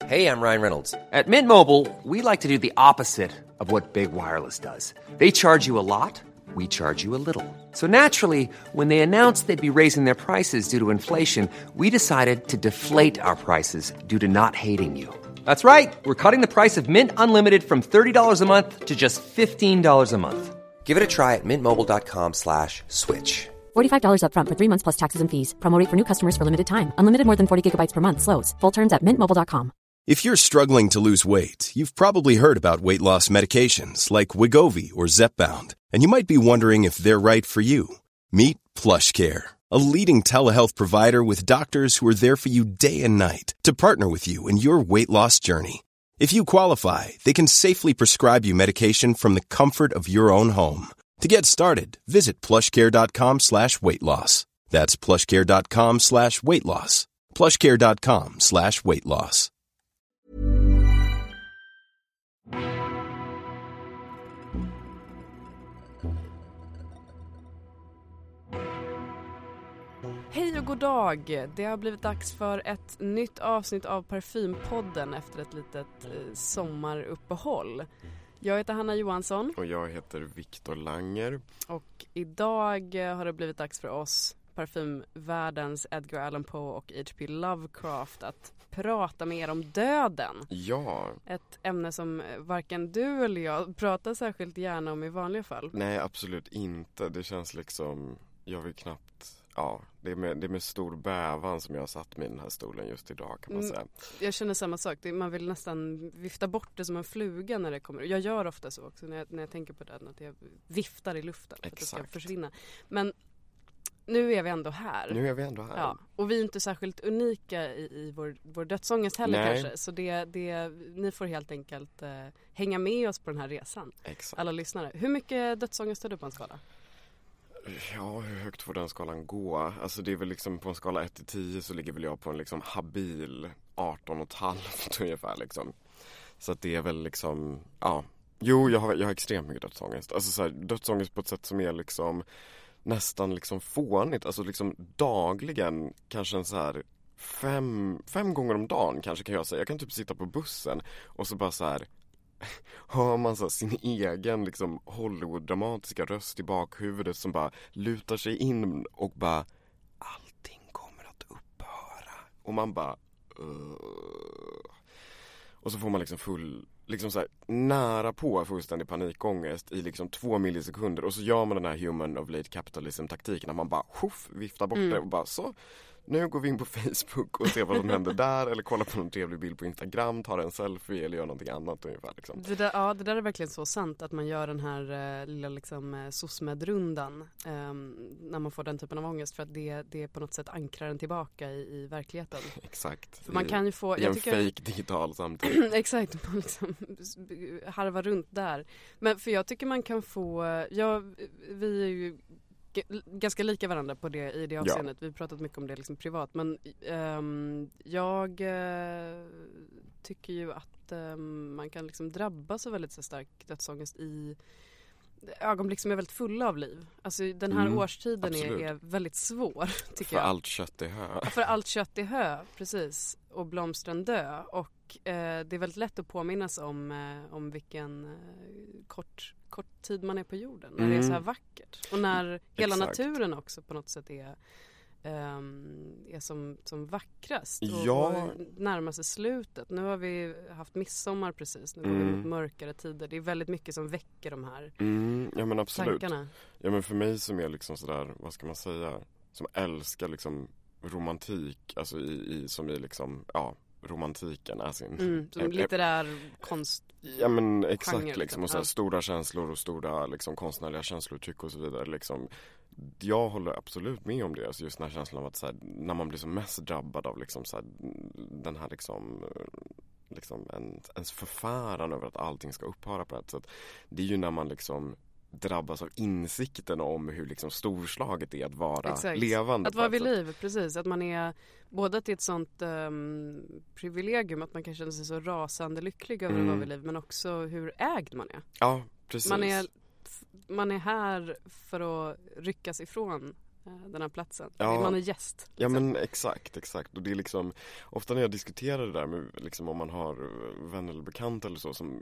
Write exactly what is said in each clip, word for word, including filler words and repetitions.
Hey, I'm Ryan Reynolds. At Mint Mobile, we like to do the opposite of what Big Wireless does. They charge you a lot, we charge you a little. So naturally, when they announced they'd be raising their prices due to inflation, we decided to deflate our prices due to not hating you. That's right. We're cutting the price of Mint Unlimited from thirty dollars a month to just fifteen dollars a month. Give it a try at mintmobile.com slash switch. forty-five dollars up front for three months plus taxes and fees. Promo rate for new customers for limited time. Unlimited more than forty gigabytes per month slows. Full terms at mint mobile dot com. If you're struggling to lose weight, you've probably heard about weight loss medications like Wegovy or Zepbound, and you might be wondering if they're right for you. Meet PlushCare, a leading telehealth provider with doctors who are there for you day and night to partner with you in your weight loss journey. If you qualify, they can safely prescribe you medication from the comfort of your own home. To get started, visit plushcare.com slash weight loss. That's plushcare.com slash weight loss. plushcare.com slash weight loss. Hej och god dag! Det har blivit dags för ett nytt avsnitt av Parfympodden efter ett litet eh, sommaruppehåll. Jag heter Hanna Johansson. Och jag heter Viktor Langer. Och idag eh, har det blivit dags för oss, parfymvärldens Edgar Allan Poe och H P Lovecraft, att prata mer om döden. Ja. Ett ämne som varken du eller jag pratar särskilt gärna om i vanliga fall. Nej, absolut inte. Det känns liksom, jag vill knappt, ja, det är med, det är med stor bävan som jag har satt mig i den här stolen just idag, kan man säga. Mm, jag känner samma sak. Man vill nästan vifta bort det som en fluga när det kommer. Jag gör ofta så också när jag, när jag tänker på döden, att jag viftar i luften för Exakt. att det ska försvinna. Men nu är vi ändå här. Nu är vi ändå här. Ja, och vi är inte särskilt unika i, i vår, vår dödsångest heller. Nej. Kanske. Så det, det, ni får helt enkelt eh, hänga med oss på den här resan. Exakt. Alla lyssnare. Hur mycket dödsångest har du på en skala? Ja, hur högt får den skalan gå? Alltså det är väl liksom på en skala ett till tio så ligger väl jag på en liksom habil arton och ett halvt ungefär liksom. Så att det är väl liksom, ja. Jo, jag har, jag har extremt mycket dödsångest. Alltså så här, dödsångest på ett sätt som är liksom nästan liksom fånigt. Alltså liksom dagligen, kanske en så här fem, fem gånger om dagen kanske kan jag säga. Jag kan typ sitta på bussen och så bara så här hör man så sin egen liksom Hollywood-dramatiska röst i bakhuvudet som bara lutar sig in och bara allting kommer att upphöra. Och man bara uh. Och så får man liksom full liksom så här, nära på fullständig panikångest i liksom två millisekunder och så gör man den här human of late capitalism-taktiken att man bara huff, viftar bort mm. det och bara så. Nu går vi in på Facebook och ser vad som händer där eller kollar på någon trevlig bild på Instagram, tar en selfie eller gör någonting annat ungefär. Liksom. Det där, ja, det där är verkligen så sant att man gör den här uh, lilla liksom, uh, SOSMED-rundan um, när man får den typen av ångest för att det, det på något sätt ankrar den tillbaka i, i verkligheten. Exakt. För man kan ju få, I jag en tycker, fake digital samtidigt. Exakt, man liksom harva runt där. Men för jag tycker man kan få, ja, vi är ju ganska lika varandra på det i det avseendet. Ja. Vi har pratat mycket om det liksom privat. Men um, jag uh, tycker ju att um, man kan liksom drabbas av väldigt så stark dödsångest i ögonblick som är väldigt fulla av liv. Alltså den här mm, årstiden är, är väldigt svår, tycker för jag. För allt kött är hö. För allt kött är hö, precis. Och blomstren dö. Och eh, det är väldigt lätt att påminnas om, eh, om vilken eh, kort, kort tid man är på jorden. När mm. det är så här vackert. Och när hela Exakt. naturen också på något sätt är, um, är som, som vackrast. Och, ja. och närmar sig slutet. Nu har vi haft midsommar precis. Nu går mm. vi mot mörkare tider. Det är väldigt mycket som väcker de här mm. ja, men absolut. tankarna. Ja, men för mig som är liksom sådär, vad ska man säga, som älskar liksom romantik, alltså i, i som i liksom, ja, romantiken är sin mm, som litterär konst. Ja, men exakt genre, liksom, och så här, ja. stora känslor och stora liksom konstnärliga känslouttryck och så vidare liksom. Jag håller absolut med om det, alltså just den här känslan av att så här, när man blir som mest drabbad av liksom så här, den här liksom liksom en, ens förfäran över att allting ska upphöra på ett sätt. Det är ju när man liksom drabbas av insikten om hur liksom storslaget är att vara Exakt. levande. Att vara vid liv, precis. Att man är både till ett sånt um, privilegium att man kan känna sig så rasande lycklig över mm. att vara vid liv, men också hur ägd man är. Ja, precis. Man är, man är här för att ryckas ifrån den här platsen. Ja. Man är gäst. Ja men exakt, exakt. Och det är liksom, ofta när jag diskuterar det där med liksom om man har vänner eller bekanta eller så som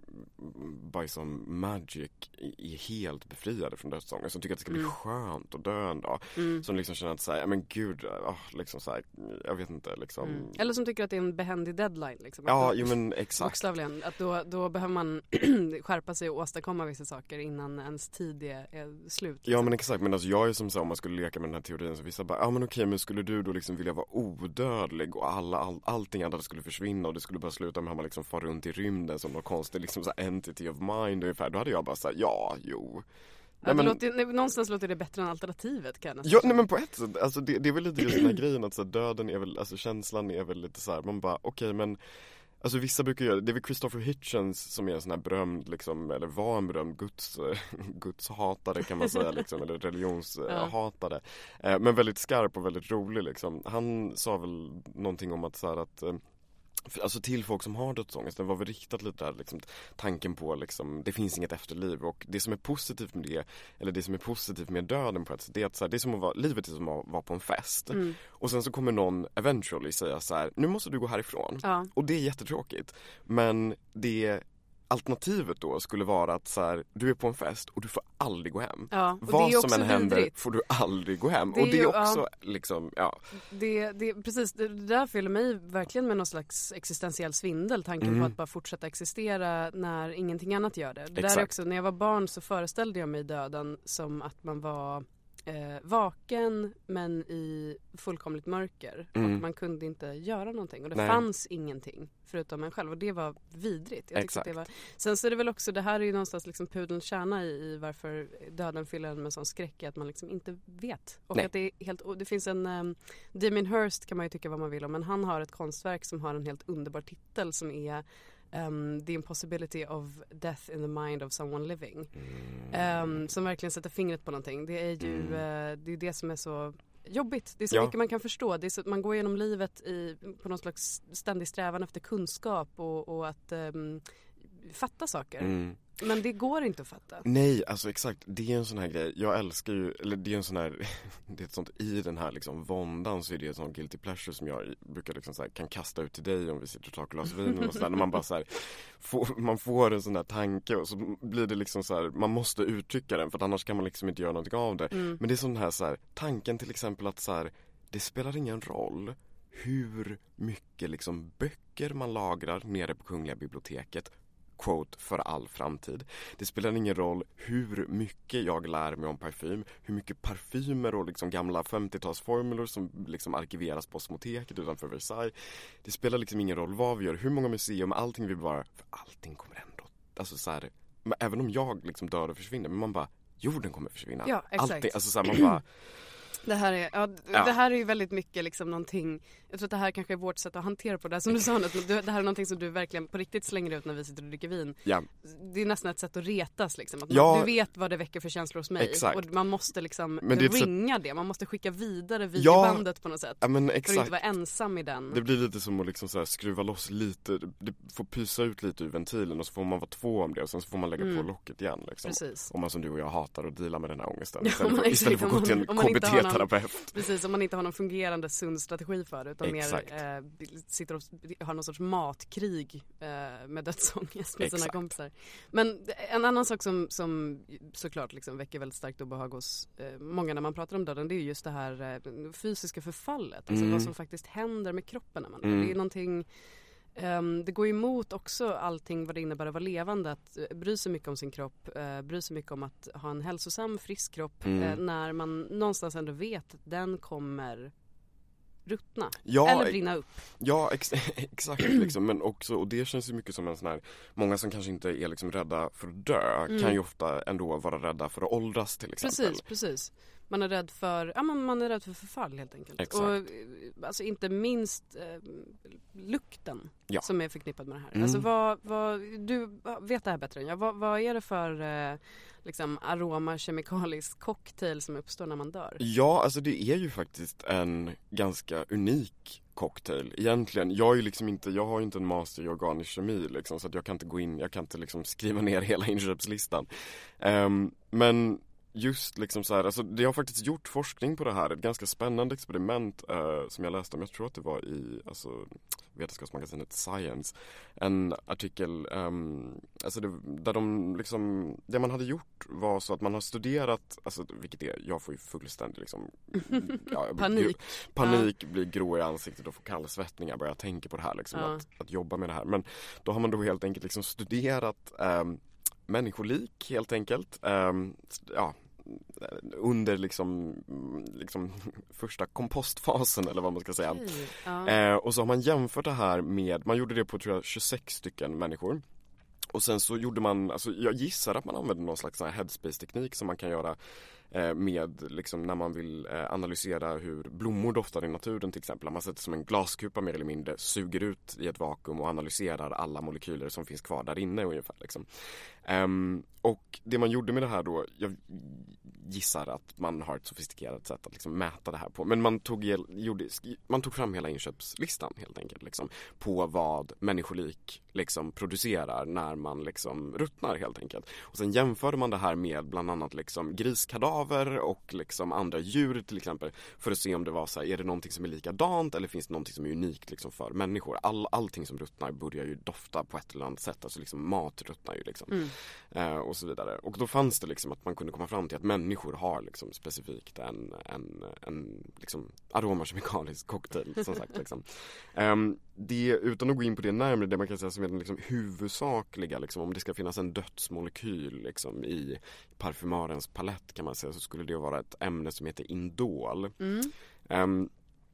by some magic är helt befriade från dödsångest, som tycker att det ska bli mm. skönt att dö en dag. Mm. Som liksom känner att säga, ja men gud, oh, liksom så här, jag vet inte liksom. Mm. Eller som tycker att det är en behändig deadline liksom. Ja, då, jo men exakt. Bokstavligen, att då, då behöver man skärpa sig och åstadkomma vissa saker innan ens tid är, är slut. Liksom. Ja men exakt, men alltså jag är som så, om man skulle leka med den här teorin så vissa bara, ja men okej, men skulle du då liksom vilja vara odödlig och alla, all, allting annat skulle försvinna och det skulle bara sluta med att man liksom far runt i rymden som någon konstig liksom så entity of mind ungefär, då hade jag bara sagt ja, jo. Ja, nej, men, låter, nej, någonstans låter det bättre än alternativet kan jag Ja, nej men på ett sätt, alltså det, det är väl lite just den här grejen att så, döden är väl, alltså känslan är väl lite så här, man bara okej okay, men alltså vissa brukar göra, det är väl Christopher Hitchens som är en sån här berömd liksom, eller var en berömd guds, gudshatare kan man säga liksom, eller religionshatare. Ja. Men väldigt skarp och väldigt rolig liksom. Han sa väl någonting om att så här att alltså till folk som har dödsångest, det var väl riktat lite där liksom, tanken på liksom, det finns inget efterliv, och det som är positivt med det, eller det som är positivt med döden på ett sätt, det är att så här, det är som att vara, livet är som att vara på en fest mm. och sen så kommer någon eventually säga så här, nu måste du gå härifrån ja. Och det är jättetråkigt, men det alternativet då skulle vara att så här, du är på en fest och du får aldrig gå hem. Ja, vad som än händer vidrigt. Får du aldrig gå hem. Det och det är ju, också ja, liksom, ja. Det, det, precis, det där fyller mig verkligen med någon slags existentiell svindel. Tanken mm. på att bara fortsätta existera när ingenting annat gör det. Det där är också, när jag var barn så föreställde jag mig döden som att man var eh, vaken men i fullkomligt mörker. Mm. Och man kunde inte göra någonting. Och det Nej. fanns ingenting förutom en själv. Och det var vidrigt. Jag Exakt. Det var... Sen så är det väl också, det här är ju någonstans liksom pudelns kärna i, i varför döden fyller en med sån skräck, att man liksom inte vet. Och Nej. att det är helt, det finns en um, Damien Hirst kan man ju tycka vad man vill om, men han har ett konstverk som har en helt underbar titel som är Um, The Impossibility of Death in the Mind of Someone Living. Mm. Um, som verkligen sätter fingret på någonting. Det är ju mm. uh, det, är det som är så jobbigt. Det är så ja. mycket man kan förstå. Det är så, man går genom livet i, på någon slags ständig strävan efter kunskap och, och att um, fatta saker. Mm. Men det går inte att fatta. Nej, alltså exakt. Det är en sån här grej. Jag älskar ju, eller det är en sån här, det är ett sånt, i den här liksom våndan så är det ett sånt guilty pleasure som jag brukar liksom så här, kan kasta ut till dig om vi sitter och tar glas vin och sådär. När man bara så här, får, man får en sån här tanke och så blir det liksom så här, man måste uttrycka den för annars kan man liksom inte göra någonting av det. Mm. Men det är sån här så här, tanken till exempel att så här, det spelar ingen roll hur mycket liksom böcker man lagrar nere på Kungliga biblioteket, quote, för all framtid. Det spelar ingen roll hur mycket jag lär mig om parfym, hur mycket parfymer och liksom gamla femtiotalsformulor som liksom arkiveras på Osmoteket utanför Versailles. Det spelar liksom ingen roll vad vi gör, hur många museum, allting vi bara, för allting kommer ändå, alltså så här, även om jag liksom dör och försvinner, men man bara, jorden kommer försvinna. Ja, exakt. Allting, alltså så här, man bara Det här är, ja, ja. det här är ju väldigt mycket liksom någonting, jag tror att det här kanske är vårt sätt att hantera på det här, som du sa, men det här är någonting som du verkligen på riktigt slänger ut när vi sitter och dricker vin. Ja. Det är nästan ett sätt att retas liksom, att ja. man, du vet vad det väcker för känslor hos mig. Exakt. Och man måste liksom men det ringa sätt... det, man måste skicka vidare videobandet ja. på något sätt. Ja, men exakt. För att inte vara ensam i den. Det blir lite som att liksom så här skruva loss lite, det får pysa ut lite ur ventilen och så får man vara två om det och sen så får man lägga mm. på locket igen liksom. Precis. Om man som du och jag hatar att deala med den här ångesten. Ja, istället, för, istället för att gå till en K B T-terapeut. Precis, om man inte har någon fungerande sund strategi för det, utan Exakt. mer eh, sitter och har någon sorts matkrig eh, med dödsångest med Exakt. sina kompisar. Men en annan sak som, som såklart liksom väcker väldigt starkt obehag hos eh, många när man pratar om döden, det är just det här eh, fysiska förfallet. Alltså mm. vad som faktiskt händer med kroppen när man mm. det är någonting. Um, det går emot också allting vad det innebär att vara levande, att uh, bry sig mycket om sin kropp, uh, bry sig mycket om att ha en hälsosam, frisk kropp mm. uh, när man någonstans ändå vet att den kommer ruttna ja, eller brinna upp. Ja, ex- exakt liksom, men också, och det känns ju mycket som en sån här, många som kanske inte är liksom rädda för att dö mm. kan ju ofta ändå vara rädda för att åldras till exempel. Precis, precis. Man är rädd för, ja, man är rädd för förfall helt enkelt. Exakt. Och alltså inte minst eh, lukten ja. som är förknippad med det här. Mm. Alltså vad, vad, du vet det här bättre än jag. Vad, vad är det för eh, liksom aroma, kemikalisk cocktail som uppstår när man dör? Ja, alltså det är ju faktiskt en ganska unik cocktail egentligen. Jag är ju liksom inte, jag har ju inte en master i organisk kemi liksom, så att jag kan inte gå in, jag kan inte liksom skriva ner hela inköpslistan. Um, men just liksom så här, alltså det har faktiskt gjort forskning på det här, ett ganska spännande experiment uh, som jag läste om, jag tror att det var i alltså, vetenskapsmagasinet Science, en artikel um, alltså det, där de liksom, det man hade gjort var så att man har studerat, alltså vilket är, jag får ju fullständigt liksom ja, panik panik, ja. Blir grå i ansiktet och får kallsvettningar bara jag tänker på det här liksom, ja. att, att jobba med det här, men då har man då helt enkelt liksom studerat um, människolik helt enkelt, um, ja under liksom, liksom första kompostfasen eller vad man ska säga. Okay. Ja. Eh, och så har man jämfört det här med, man gjorde det på tror jag tjugosex stycken människor. Och sen så gjorde man, alltså jag gissar att man använde någon slags headspace-teknik som man kan göra eh, med liksom när man vill eh, analysera hur blommor doftar i naturen till exempel. Man sätter som en glaskupa mer eller mindre, suger ut i ett vakuum och analyserar alla molekyler som finns kvar där inne ungefär liksom. Um, och det man gjorde med det här då, jag gissar att man har ett sofistikerat sätt att liksom mäta det här på, men man tog, gjorde, man tog fram hela inköpslistan helt enkelt liksom, på vad människolik liksom producerar när man liksom ruttnar helt enkelt. Och sen jämförde man det här med bland annat liksom griskadaver och liksom andra djur till exempel, för att se om det var så här, är det någonting som är likadant eller finns det någonting som är unikt liksom för människor. All, allting som ruttnar börjar ju dofta på ett eller annat sätt, alltså liksom mat ruttnar ju liksom. Mm. Uh, och så vidare. Och då fanns det liksom att man kunde komma fram till att människor har liksom specifikt en, en, en liksom aromakemikalisk cocktail som sagt liksom. Um, det, utan att gå in på det närmare, det man kan säga som är den liksom huvudsakliga liksom, om det ska finnas en dödsmolekyl liksom, i parfymörens palett kan man säga, så skulle det vara ett ämne som heter indol. Mm. Um,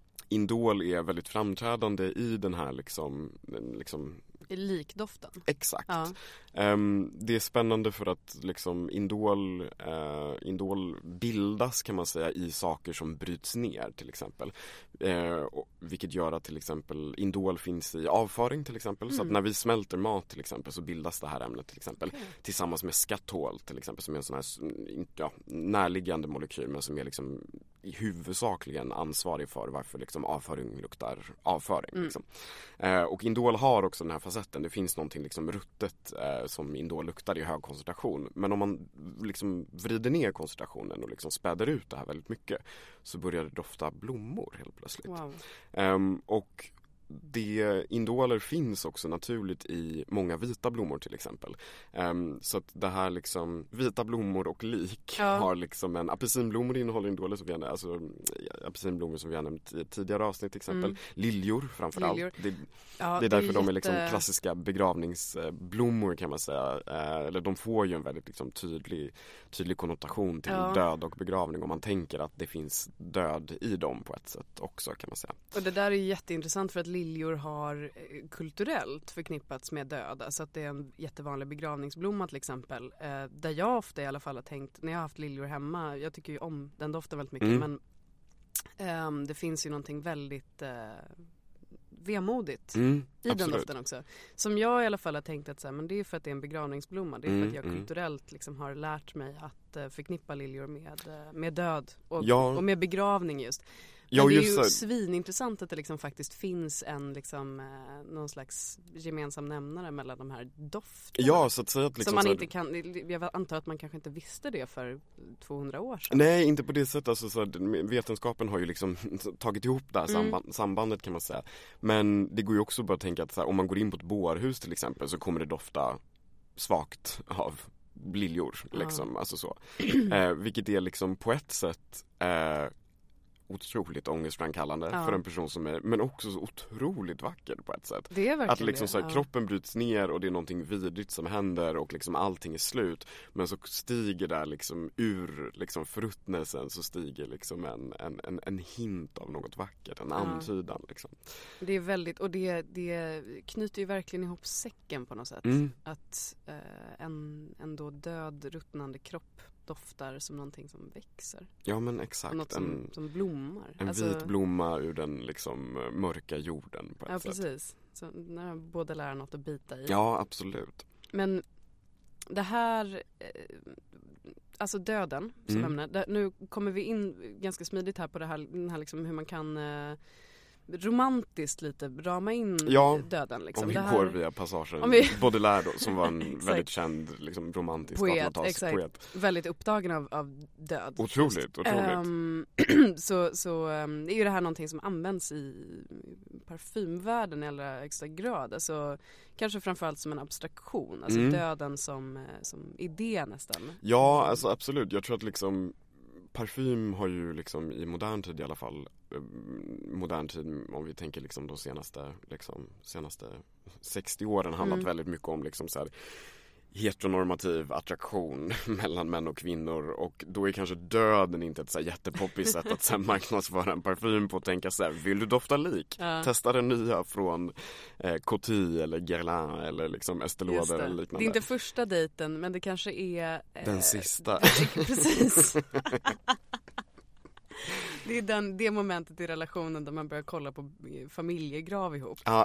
indol är väldigt framträdande i den här liksom, liksom i likdoften. Exakt. Ja. Um, det är spännande för att liksom indol, uh, indol bildas kan man säga i saker som bryts ner till exempel. Uh, och, vilket gör att till exempel indol finns i avföring till exempel. Mm. Så att när vi smälter mat till exempel så bildas det här ämnet till exempel. Okay. Tillsammans med skatol till exempel som är en sån här ja, närliggande molekyl men som är liksom huvudsakligen ansvarig för varför liksom avföring luktar avföring. Mm. Liksom. Uh, och indol har också den här facetten. Det finns någonting liksom ruttet uh, som indol luktar i hög koncentration. Men om man liksom vrider ner koncentrationen och liksom späder ut det här väldigt mycket så börjar det dofta blommor helt plötsligt. Wow. Um, och det, indoler finns också naturligt i många vita blommor till exempel. Um, så att det här liksom, vita blommor och lik ja. har liksom en, apelsinblommor innehåller indoler som vi har, alltså apelsinblommor som vi har nämnt i tidigare avsnitt till exempel. Mm. Liljor framförallt. Liljor. Det, ja, det är därför det är de är liksom jätte... klassiska begravningsblommor kan man säga. Uh, eller de får ju en väldigt liksom tydlig, tydlig konnotation till ja. död och begravning om man tänker att det finns död i dem på ett sätt också kan man säga. Och det där är jätteintressant för att liljor har kulturellt förknippats med död. Alltså att det är en jättevanlig begravningsblomma till exempel. Eh, där jag ofta i alla fall har tänkt, när jag har haft liljor hemma, jag tycker ju om den doften väldigt mycket, mm. men eh, det finns ju någonting väldigt eh, vemodigt mm, i absolut. den doften också. Som jag i alla fall har tänkt att så här, men det är för att det är en begravningsblomma. Det är för mm, att jag mm. kulturellt liksom har lärt mig att uh, förknippa liljor med, uh, med död och, ja. och med begravning just. Men ja, det är ju så... svinintressant att det liksom faktiskt finns en liksom, eh, någon slags gemensam nämnare mellan de här dofterna. Ja, så att säga att liksom, som man så här... inte kan, jag antar att man kanske inte visste det för tvåhundra år sedan. Nej, inte på det sättet. Alltså, så här, vetenskapen har ju liksom tagit ihop det här samband, mm. sambandet kan man säga. Men det går ju också bara att tänka att så här, om man går in på ett bårhus till exempel så kommer det dofta svagt av liljor. Liksom, ja. alltså så. eh, vilket är liksom på ett sätt... Eh, otroligt ångestframkallande ja. för en person som är, men också så otroligt vacker på ett sätt. Det är verkligen att liksom det, så här, ja. kroppen bryts ner och det är någonting vidrigt som händer och liksom allting är slut, men så stiger där liksom ur liksom förruttnelsen så stiger liksom en, en, en, en hint av något vackert, en ja. antydan liksom. Det är väldigt, och det, det knyter ju verkligen ihop säcken på något sätt. Mm. Att eh, en, en då död, ruttnande kropp doftar som någonting som växer. Ja, men exakt. Något som, en, som blommar. En alltså, vit blomma ur den liksom mörka jorden på ett ja, sätt. Ja, precis. Så när båda lär något att bita i. Ja, absolut. Men det här, eh, alltså döden som mm. ämne. Där, nu kommer vi in ganska smidigt här på det här, den här liksom hur man kan... Eh, romantiskt lite rama in ja, döden. Liksom. Om vi det här... går via passagen. vi... Baudelaire då, som var en väldigt känd liksom, romantisk poet, exakt. poet. Väldigt upptagen av, av död. Otroligt, otroligt. Um, så så um, är ju det här någonting som används i parfymvärlden i allra extra grad. Alltså, kanske framförallt som en abstraktion. Alltså mm. döden som, som idé nästan. Ja, alltså absolut. Jag tror att liksom parfym har ju liksom i modern tid i alla fall, modern tid om vi tänker liksom de senaste, liksom, senaste sextio åren handlat mm. väldigt mycket om liksom så här heteronormativ attraktion mellan män och kvinnor, och då är kanske döden inte ett så här jättepoppigt sätt att sen marknadsföra en parfym på och tänka så här, vill du dofta lik? Ja. Testa den nya från eh, Coty eller Guerlain eller liksom Estée Lauder eller liknande. Det är inte första dejten, men det kanske är eh, den sista. Precis. Det är den, det momentet i relationen där man börjar kolla på familjegrav ihop. Ja,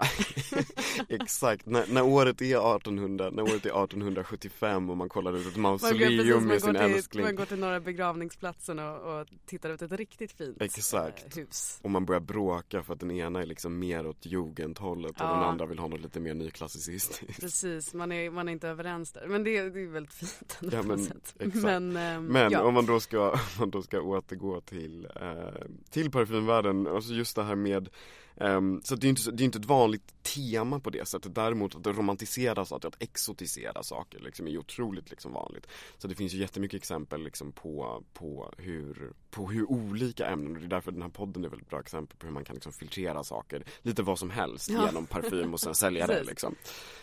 exakt. När, när året är artonhundra, när året är arton sjuttiofem och man kollar ut ett mausoleum med sin älskling. Man går till några begravningsplatsen och, och tittar ut ett riktigt fint exakt. Eh, hus. Och man börjar bråka för att den ena är liksom mer åt jugendhållet och ja. Den andra vill ha något lite mer nyklassicistiskt. Precis, man är, man är inte överens där. Men det, det är väldigt fint ändå ja, på men, något sätt. Exakt. Men, eh, men ja. om man då ska, om man då ska återgå till eh, till parfymvärlden, alltså just det här med um, så det är inte det är inte ett vanligt tema på det sättet. Däremot att det romantiseras, att, att exotisera saker liksom, är ju otroligt liksom vanligt. Så det finns ju jättemycket exempel liksom, på, på, hur, på hur olika ämnen, och det är därför den här podden är väldigt bra exempel på hur man kan liksom, filtrera saker lite vad som helst ja. Genom parfym och sen sälja det liksom.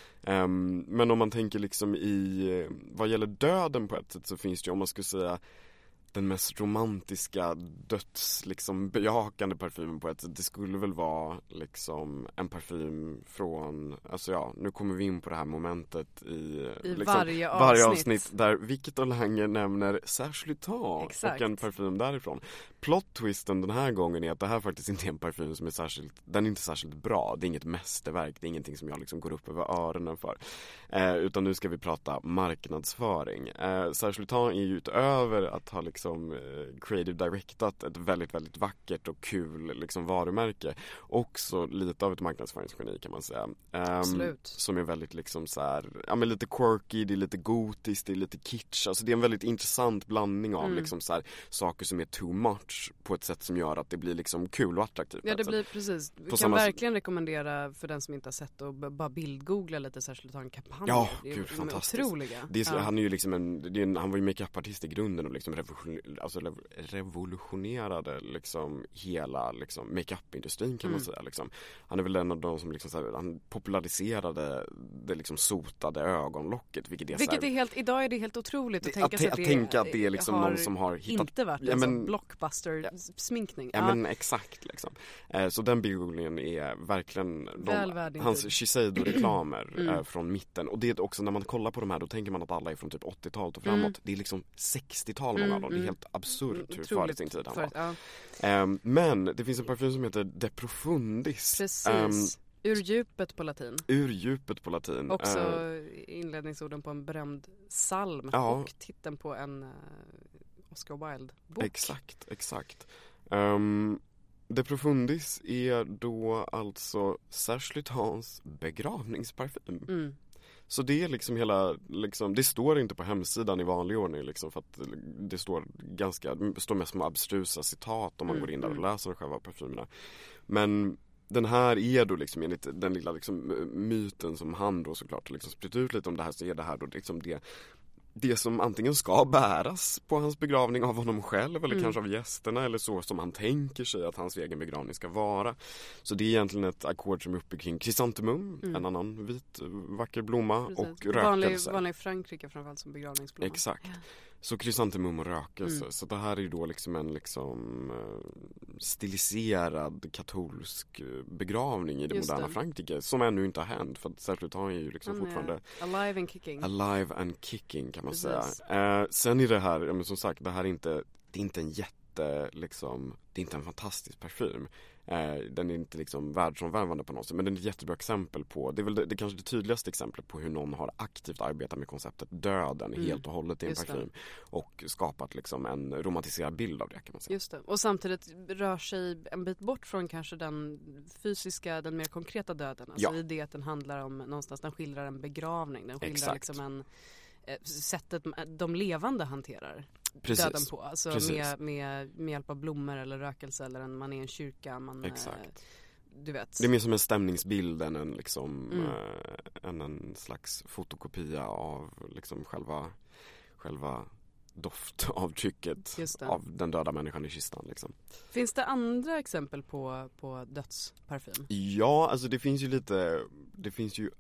Um, men om man tänker liksom i vad gäller döden på ett sätt, så finns det ju, om man skulle säga den mest romantiska döds liksom bejakande parfymen på ett sätt, det skulle väl vara liksom en parfym från, alltså ja, nu kommer vi in på det här momentet i, I liksom, varje, avsnitt. varje avsnitt där Victor Lange nämner Serge Lutens Exakt. och en parfym därifrån. Plot-twisten den här gången är att det här faktiskt inte är en parfym som är särskilt, den är inte särskilt bra, det är inget mästerverk, det är ingenting som jag liksom går upp över öronen för, eh, utan nu ska vi prata marknadsföring. eh, Serge Lutens är ju utöver att ha liksom som creative directat ett väldigt, väldigt vackert och kul liksom varumärke. Också lite av ett marknadsföringsgeni kan man säga. Um, som är väldigt liksom så här, ja men lite quirky, det är lite gotiskt, det är lite kitsch. Alltså det är en väldigt intressant blandning av mm. liksom så här, saker som är too much på ett sätt som gör att det blir liksom kul och attraktivt. Ja, det blir precis. Vi kan samma... verkligen rekommendera för den som inte har sett och b- bara bildgoogla lite särskilt ta en kampanj. Ja, det är, gud, de är fantastiskt. otroliga. Det är, ja. Han är ju liksom en, det är en han var ju makeupartist i grunden och liksom revolution, alltså revolutionerade liksom hela liksom makeupindustrin kan mm. man säga liksom. Han är väl en av de som liksom så här, han populariserade det liksom sotade ögonlocket, vilket är vilket så här, är helt idag är det helt otroligt att, det, tänka att, sig att, att, att det, tänka att det är liksom någon som har hittat inte varit ja, en men, sån blockbuster ja, sminkning. Ja, ja men exakt liksom. Eh, så den bilgooglingen är verkligen de, hans Shiseido-reklamer mm. eh, från mitten, och det är också när man kollar på de här då tänker man att alla är från typ åttiotalet och framåt. Mm. Det är liksom sextiotal många av dem. Det är helt absurt hur före sin tid han var. För, ja. um, men det finns en parfym som heter De Profundis. Precis. Um, Ur djupet på latin. Ur djupet på latin. Också uh, inledningsorden på en berömd psalm ja. Och titeln på en uh, Oscar Wilde-bok. Exakt, exakt. Um, De Profundis är då alltså Serge Lutens begravningsparfym. Mm. Så det är liksom hela, liksom, det står inte på hemsidan i vanlig ordning liksom, för att det står ganska, det står mest som abstrusa citat om man mm, går in där och läser själva parfymerna. Men den här är då liksom enligt den lilla liksom, myten som han då såklart liksom spritt ut lite om det här, så är det här då liksom det det som antingen ska bäras på hans begravning av honom själv eller mm. kanske av gästerna, eller så som han tänker sig att hans egen begravning ska vara. Så det är egentligen ett ackord som är uppe kring krysantemum, mm. en annan vit vacker blomma. Precis. Och rökelse. Vanlig, vanlig i Frankrike framförallt som begravningsblomma. Exakt. Så krysantemum och rökelse. Mm. Så det här är ju då liksom en liksom stiliserad katolsk begravning i det Just moderna det. Frankrike, som ännu inte har hänt, för att Serge Lutens är ju liksom Han fortfarande alive and kicking. Alive and kicking kan man Precis. säga. Eh, sen är det här, ja, men som sagt, det här är inte, det är inte en jätte liksom, det är inte en fantastisk parfym. Eh, den är inte liksom världsomvälvande på något sätt, men den är ett jättebra exempel på, det är väl det, det kanske det tydligaste exemplet på hur någon har aktivt arbetat med konceptet döden mm. helt och hållet i en parfym och skapat liksom en romantiserad bild av det, kan man säga. Just det. Och samtidigt rör sig en bit bort från kanske den fysiska, den mer konkreta döden. Alltså ja. i det att den handlar om någonstans, den skildrar en begravning, den skildrar Exakt. liksom en eh, sättet de levande hanterar Precis. döden på. Alltså med, med, med hjälp av blommor eller rökelse, eller en, man är i en kyrka. Man, Exakt. Eh, du vet. Det är mer som en stämningsbild än en, liksom, mm. eh, än en slags fotokopia av liksom själva, själva doftavtrycket av den döda människan i kistan. Liksom. Finns det andra exempel på, på dödsparfym? Ja, alltså det finns ju lite, det finns ju,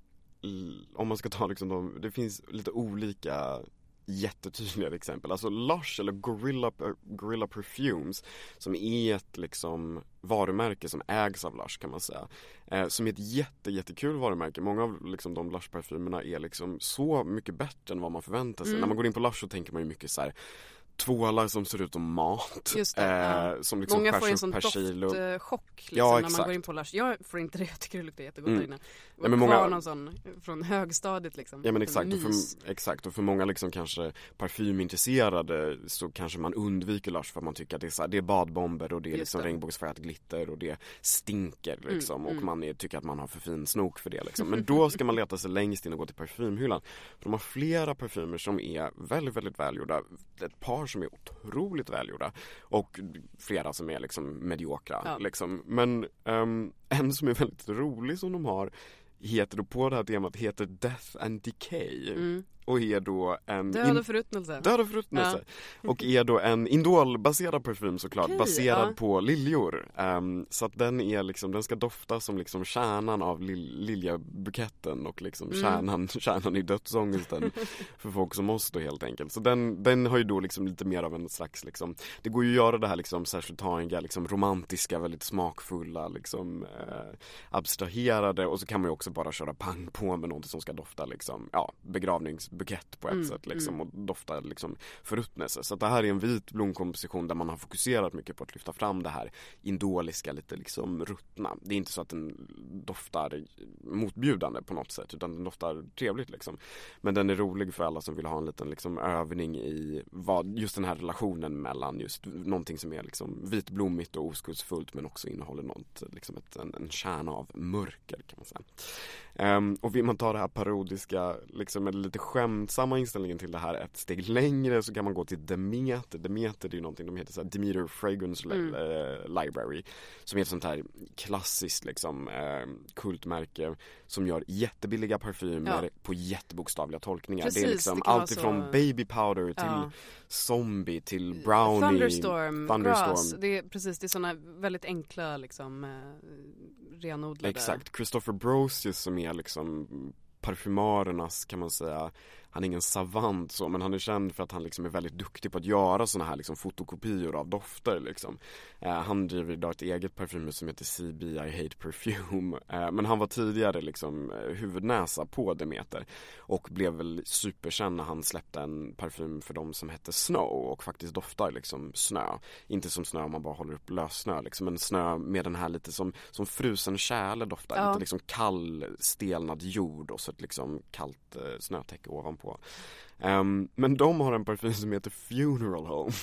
om man ska ta liksom de, det finns lite olika jättetydliga exempel. Alltså Lush eller Gorilla, Gorilla Perfumes, som är ett liksom varumärke som ägs av Lush, kan man säga. Eh, som är ett jätte, jättekul varumärke. Många av liksom, de Lush-parfymerna är liksom så mycket bättre än vad man förväntar sig. Mm. När man går in på Lush så tänker man ju mycket så här tvålar som ser ut som mat. Just det, ja. eh, som liksom Många får en sån doftchock liksom, ja, när man går in på Lush. Jag får inte det, jag tycker det luktar jättegott mm. inne. Ja, men många... någon sån från högstadiet liksom. Ja, men exakt. Och för, exakt. Och för många liksom kanske parfymintresserade så kanske man undviker Lush för att man tycker att det är, så här, det är badbomber och det är liksom regnbågsfärgat glitter och det stinker liksom. Mm, och mm. man är, tycker att man har för fin snok för det liksom. Men då ska man leta sig längst in och gå till parfymhyllan. För de har flera parfymer som är väldigt, väldigt välgjorda. Ett par som är otroligt välgjorda och flera som är liksom mediokra ja. liksom. Men um, en som är väldigt rolig som de har heter då på det här temat heter Death and Decay mm. och är då en död och förruttnelse. Död och förruttnelse. Ja. Och är då en indolbaserad parfym såklart, okay, baserad ja. på liljor. Um, så att den är liksom, den ska dofta som liksom kärnan av lil- liljabuketten och liksom mm. kärnan, kärnan i dödsångesten för folk som oss då helt enkelt. Så den, den har ju då liksom lite mer av en slags liksom, det går ju att göra det här liksom särskiltaniga, liksom romantiska, väldigt smakfulla, liksom eh, abstraherade, och så kan man ju också bara köra pang på med något som ska dofta liksom, ja, begravningsbukett på ett mm, sätt liksom, mm. och dofta liksom förruttnelse. Så att det här är en vit blomkomposition där man har fokuserat mycket på att lyfta fram det här indoliska, lite liksom ruttna. Det är inte så att den doftar motbjudande på något sätt, utan den doftar trevligt liksom. Men den är rolig för alla som vill ha en liten liksom övning i vad, just den här relationen mellan just någonting som är liksom vitblommigt och oskuldsfullt men också innehåller något, liksom ett, en, en kärna av mörker, kan man säga. Um, och vill man ta det här parodiska liksom med lite skämtsamma inställningen till det här ett steg längre, så kan man gå till Demeter. Demeter, det är ju någonting, de heter så här Demeter Fragrance mm. uh, Library, som är ett sånt här klassiskt liksom uh, kultmärke som gör jättebilliga parfymer ja. på jättebokstavliga tolkningar. Precis, det är liksom allt så... ifrån baby powder till ja. zombie till brownie, Thunderstorm, Thunderstorm. Grass. Det är precis, det är såna väldigt enkla liksom uh, renodlade. Exakt. Christopher Brosius som är liksom parfymörernas, kan man säga, han är ingen savant så, men han är känd för att han liksom är väldigt duktig på att göra såna här liksom fotokopior av dofter liksom. Eh, han driver idag ett eget parfym som heter C B I Hate Perfume. Eh, men han var tidigare liksom huvudnäsa på Demeter och blev väl superkänd när han släppte en parfym för dem som hette Snow och faktiskt doftar liksom snö. Inte som snö om man bara håller upp lössnö liksom, men snö med den här lite som, som frusen kärle doftar. Ja. Lite liksom kall, stelnad jord och så ett liksom kallt eh, snötäcke ovanpå. På. Um, men de har en parfym som heter Funeral Home.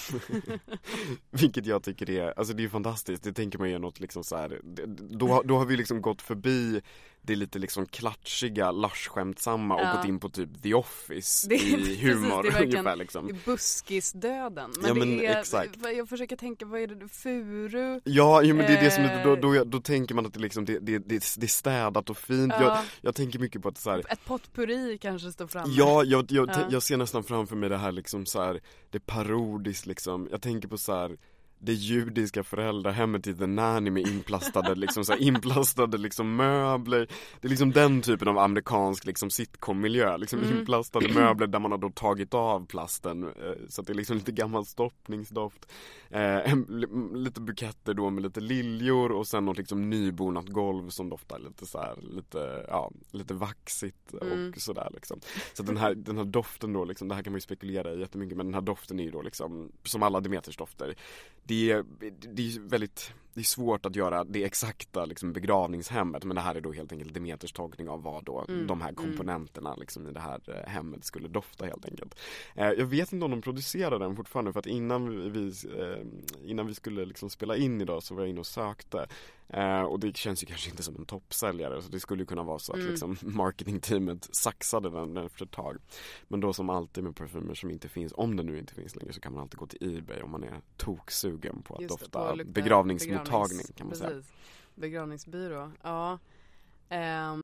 Vilket jag tycker är, alltså det är fantastiskt. Det tänker man ju något liksom så här, då, då har vi liksom gått förbi det lite liksom klatschiga, Lush-skämtsamma ja. och gått in på typ The Office det, i humor precis, det ungefär liksom. Buskisdöden. Men, ja, men det är, exakt. Jag försöker tänka, vad är det? Furu? Ja, jo, men det är det som är, då, då, då tänker man att det liksom det, det, det, det är städat och fint. Ja. Jag, jag tänker mycket på att så här, ett potpurri kanske står framme. Ja, jag, jag, ja. jag ser nästan framför mig det här liksom så här, det parodiskt liksom. Jag tänker på så här, det judiska föräldrahemmet i The Nanny med inplastade liksom så här, inplastade liksom möbler. Det är liksom den typen av amerikansk liksom sitcom-miljö, liksom mm. inplastade möbler där man har då tagit av plasten eh, så att det är liksom lite gammal stoppningsdoft. Eh, lite buketter då med lite liljor och sen något liksom nybonat golv som doftar lite så här, lite ja, lite vaxigt och mm. sådär liksom. Så den här den här doften då liksom, det här kan man ju spekulera i jättemycket, men den här doften är ju då liksom som alla Demeters dofter. Det är, det är väldigt, det är svårt att göra det exakta liksom, begravningshemmet, men det här är då helt enkelt Demeters tolkning av vad då mm. de här komponenterna liksom, i det här eh, hemmet skulle dofta helt enkelt. Eh, jag vet inte om de producerar den fortfarande, för att innan vi, eh, innan vi skulle liksom, spela in idag så var jag inne och sökte. Uh, och det känns ju kanske inte som en toppsäljare, så det skulle ju kunna vara så att mm. liksom, marketingteamet saxade den efter ett tag. Men då som alltid med parfymer som inte finns, om det nu inte finns längre, så kan man alltid gå till eBay om man är toksugen på att Just dofta det, på begravningsmottagning begravnings, kan man precis. säga. Begravningsbyrå, ja. Um.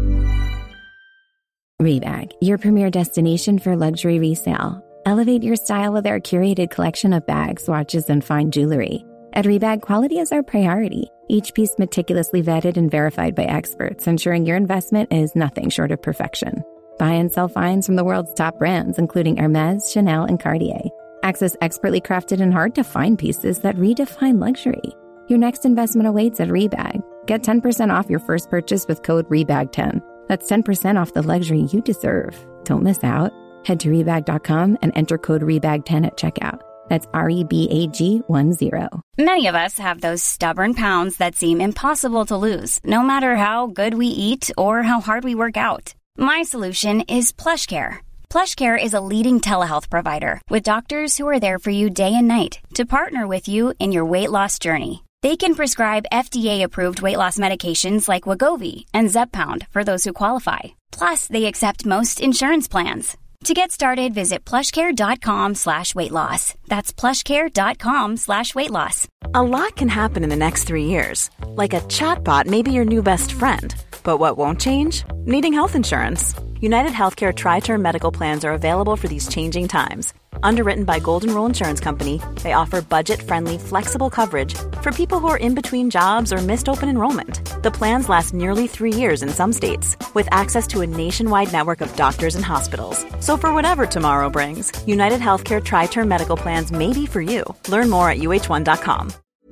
Rebag, your premier destination for luxury resale. Elevate your style with our curated collection of bags, watches, and fine jewelry. At Rebag, quality is our priority. Each piece meticulously vetted and verified by experts, ensuring your investment is nothing short of perfection. Buy and sell finds from the world's top brands, including Hermès, Chanel, and Cartier. Access expertly crafted and hard-to-find pieces that redefine luxury. Your next investment awaits at Rebag. Get ten percent off your first purchase with code rebag ten. That's ten percent off the luxury you deserve. Don't miss out. Head to rebag dot com and enter code rebag ten at checkout. That's R E B A G one zero. Many of us have those stubborn pounds that seem impossible to lose, no matter how good we eat or how hard we work out. My solution is PlushCare. PlushCare is a leading telehealth provider with doctors who are there for you day and night to partner with you in your weight loss journey. They can prescribe F D A-approved weight loss medications like Wegovy and Zepbound for those who qualify. Plus, they accept most insurance plans. To get started, visit plushcare.com slash weight loss. That's plushcare.com slash weight loss. A lot can happen in the next three years. Like a chatbot may be your new best friend. But what won't change? Needing health insurance. United Healthcare Tri-Term Medical Plans are available for these changing times. Underwritten by Golden Rule Insurance Company, they offer budget-friendly, flexible coverage for people who are in between jobs or missed open enrollment. The plans last nearly three years in some states, with access to a nationwide network of doctors and hospitals. So for whatever tomorrow brings, United Healthcare Tri-Term Medical Plans may be for you. Learn more at U H one dot com.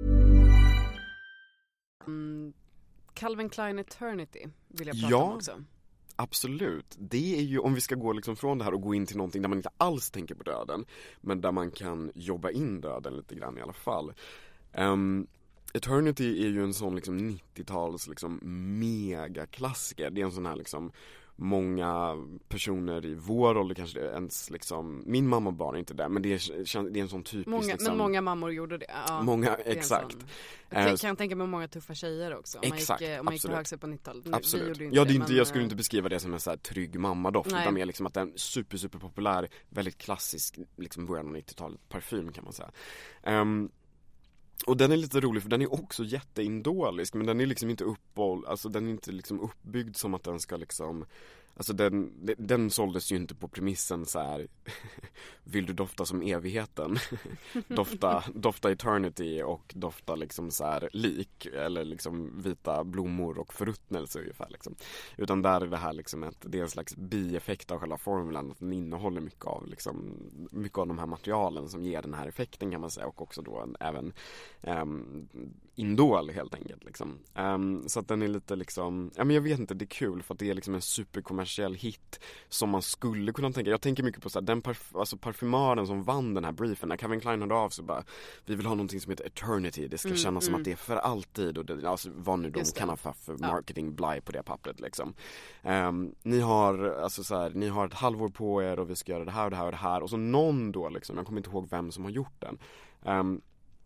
Mm, Calvin Klein Eternity vill jag prata ja. om också. Absolut. Det är ju, om vi ska gå liksom från det här och gå in till någonting där man inte alls tänker på döden, men där man kan jobba in döden lite grann i alla fall. Um, Eternity är ju en sån liksom nittio-tals liksom megaklassiker. Det är en sån här liksom många personer i vår ålder kanske det är ens liksom, min mamma och barn är inte där, men det är, det är en sån typisk många, liksom, men många mammor gjorde det. Ja, många, exakt. Sån, jag kan, kan jag tänka mig många tuffa tjejer också. Om exakt, man gick, om man gick på högskolan på nittiotalet. Absolut. Inte ja, det är inte, men, jag skulle inte beskriva det som en så här trygg mammadoft, nej. utan mer liksom att det är en super, super populär, väldigt klassisk liksom början av nittiotalet parfym kan man säga. Um, Och den är lite rolig för den är också jätteindolisk, men den är liksom inte uppboll, alltså den är inte liksom uppbyggd som att den ska liksom, alltså den, den såldes ju inte på premissen så här vill du dofta som evigheten dofta, dofta eternity och dofta liksom så här lik eller liksom vita blommor och förruttnelse ungefär liksom. Utan där är det här liksom ett, det är en slags bieffekt av själva formulan, att den innehåller mycket av liksom, mycket av de här materialen som ger den här effekten kan man säga, och också då en, även um, indol helt enkelt liksom. Um, så att den är lite liksom, ja men jag vet inte, det är kul för att det är liksom en superkommersiell hit som man skulle kunna tänka. Jag tänker mycket på så här, den parf- alltså parfymören som vann den här briefen, när Calvin Klein hörde av så bara, vi vill ha någonting som heter Eternity, det ska mm, kännas mm. som att det är för alltid, och det, alltså vad nu de kan ha för marketing ja. blaj på det pappret liksom. Um, ni har alltså så här, ni har ett halvår på er och vi ska göra det här och det här och det här, och så någon då liksom, jag kommer inte ihåg vem som har gjort den. Um,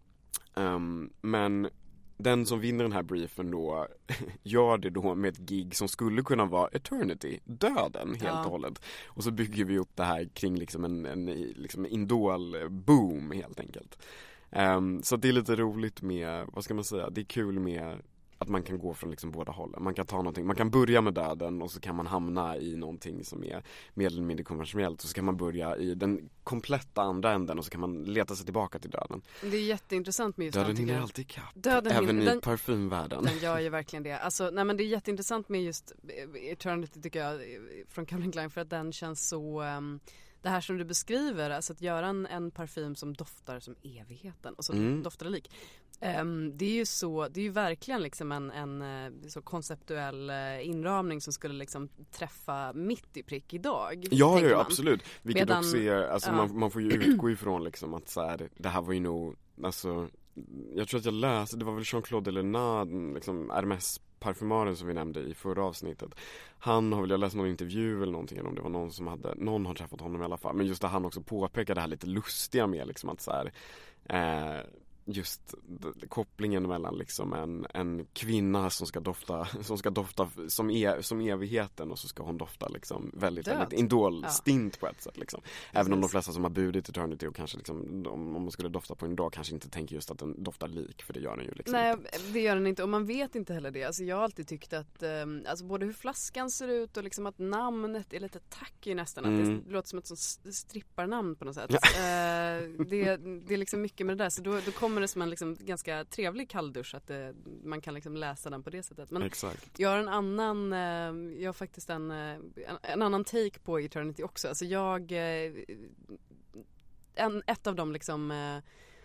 um, men den som vinner den här briefen då gör det då med ett gig som skulle kunna vara Eternity, döden helt ja. och hållet. Och så bygger vi upp det här kring liksom en, en liksom indol boom helt enkelt. Um, så det är lite roligt med, vad ska man säga, det är kul med att man kan gå från liksom båda hållen. Man kan ta någonting, man kan börja med döden och så kan man hamna i någonting som är mer eller mindre konventionellt, och så kan man börja i den kompletta andra änden och så kan man leta sig tillbaka till döden. Det är jätteintressant med just döden hinner alltid kapp. Döden även hinner, i den, parfymvärlden. Den gör ju verkligen det. Alltså, nej men det är jätteintressant med just Eternity tycker jag från Calvin Klein, för att den känns så um, det här som du beskriver, alltså att göra en, en parfym som doftar som evigheten och så mm. doftar det lik. Um, det är ju så, det är ju verkligen liksom en, en så konceptuell inramning som skulle liksom träffa mitt i prick idag. Ja, ja absolut. Vilket Medan, också är, alltså ja. man, man får ju utgå ifrån liksom att så här, det här var ju nog, alltså jag tror att jag läste, det var väl Jean-Claude Delenade, liksom Hermès parfymören som vi nämnde i förra avsnittet. Han har väl, jag läst någon intervju eller någonting, eller om det var någon som hade, någon har träffat honom i alla fall, men just där han också påpekar det här lite lustiga med liksom att så här, eh, just d- kopplingen mellan liksom en, en kvinna som ska dofta som ska dofta som, e, som evigheten, och så ska hon dofta liksom väldigt, väldigt indolstint ja. på ett sätt liksom. Även om de flesta som har budit Eternity och kanske liksom, om, om man skulle dofta på en dag kanske inte tänker just att den doftar lik, för det gör den ju liksom. Nej, inte. det gör den inte, och man vet inte heller det. Alltså jag har alltid tyckt att um, alltså både hur flaskan ser ut och liksom att namnet är lite tacky nästan, mm. att det låter som ett sånt stripparnamn på något sätt. uh, det, det är liksom mycket med det där, så då, då kommer det som en liksom ganska trevlig kalldusch att det, man kan liksom läsa den på det sättet. Men exakt. Jag har en annan jag har faktiskt en, en, en annan take på Eternity också. Alltså jag en, ett av dem liksom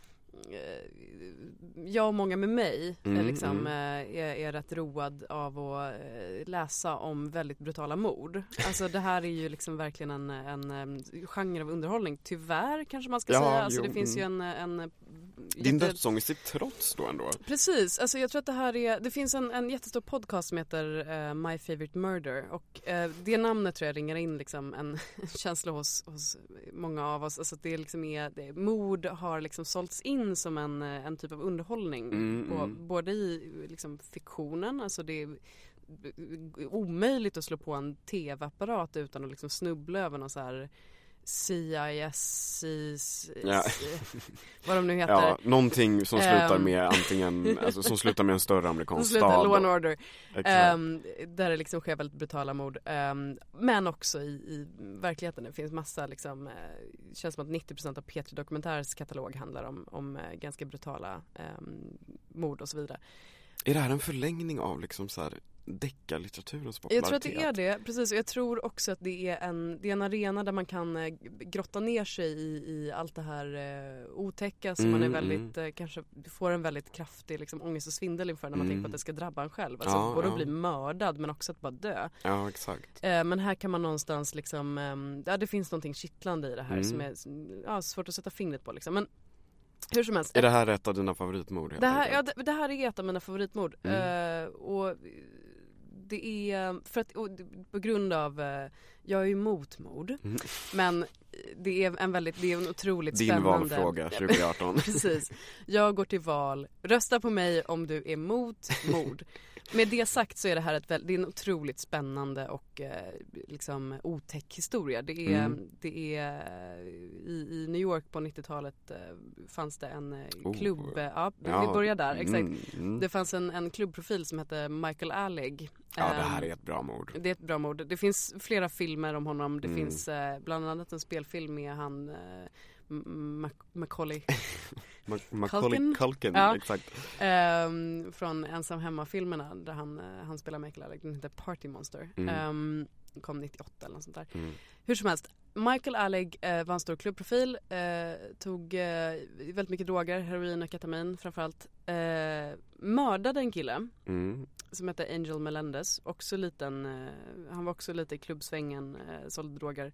jag och många med mig mm, liksom, mm. Är, är rätt road av att läsa om väldigt brutala mord. Alltså det här är ju liksom verkligen en, en, en genre av underhållning. Tyvärr kanske man ska ja, säga. Alltså jo, det finns mm. ju en... en Din jätte... dödsångest är trots då ändå. Precis, alltså jag tror att det här är... Det finns en, en jättestor podcast som heter uh, My Favorite Murder. Och uh, det namnet tror jag ringer in liksom en känsla hos, hos många av oss. Alltså det är liksom är, det, mord har liksom sålts in som en, en typ av underhållning. Mm, på, mm. Både i liksom, fiktionen, alltså det är omöjligt att slå på en tv-apparat utan att liksom snubbla över någon så här C I S, ja. vad de nu heter. Ja, någonting som slutar med antingen, alltså, som slutar med en större amerikansk stad. Law and Order. Um, där det liksom sker väldigt brutala mord. Um, men också i, i verkligheten. Det finns massa, liksom, uh, känns som att nittio procent av P tre Dokumentärs katalog handlar om, om uh, ganska brutala um, mord och så vidare. Är det här en förlängning av liksom så här deckarlitteraturens popularitet? Jag tror att det är det, precis. Och jag tror också att det är en, det är en arena där man kan eh, grotta ner sig i, i allt det här eh, otäcka som mm, man är väldigt, mm. eh, kanske får en väldigt kraftig liksom, ångest och svindel inför när man mm. tänker på att det ska drabba en själv. Alltså ja, både ja. att bli mördad men också att bara dö. Ja, exakt. Eh, men här kan man någonstans liksom, eh, ja det finns någonting kittlande i det här mm. som är ja, svårt att sätta fingret på liksom. Men hur som helst. Är det här ett av dina favoritmord? Det här, ja, det, det här är ett av mina favoritmord. Mm. Uh, och det är för att och, på grund av uh, jag är emot mord. Mm. Men det är en väldigt det är en otroligt Din spännande valfråga tjugo arton. Precis. Jag går till val. Rösta på mig om du är emot mord. Med det sagt så är det här ett, det är en otroligt spännande och eh, liksom otäck historia. Det är, mm. det är i, i New York på nittiotalet eh, fanns det en eh, klubb. Oh. Eh, ja, ja, vi börjar där, exakt. Mm. Mm. Det fanns en, en klubbprofil som hette Michael Alec. Ja, det här är ett bra mord. Det är ett bra mord. Det finns flera filmer om honom. Det mm. finns eh, bland annat en spelfilm med han eh, Macaulay Macaulay Culkin, ja. exakt. Um, från Ensam hemma-filmerna där han, uh, han spelar Michael Alec, den heter Party Monster. Mm. Um, kom nittioåtta eller något sånt där. Mm. Hur som helst, Michael Alec uh, var en stor klubbprofil, uh, tog uh, väldigt mycket droger, heroin och ketamin framförallt. Uh, mördade en kille mm. som heter Angel Melendez, också liten, uh, han var också lite i klubbsvängen, uh, sålde droger.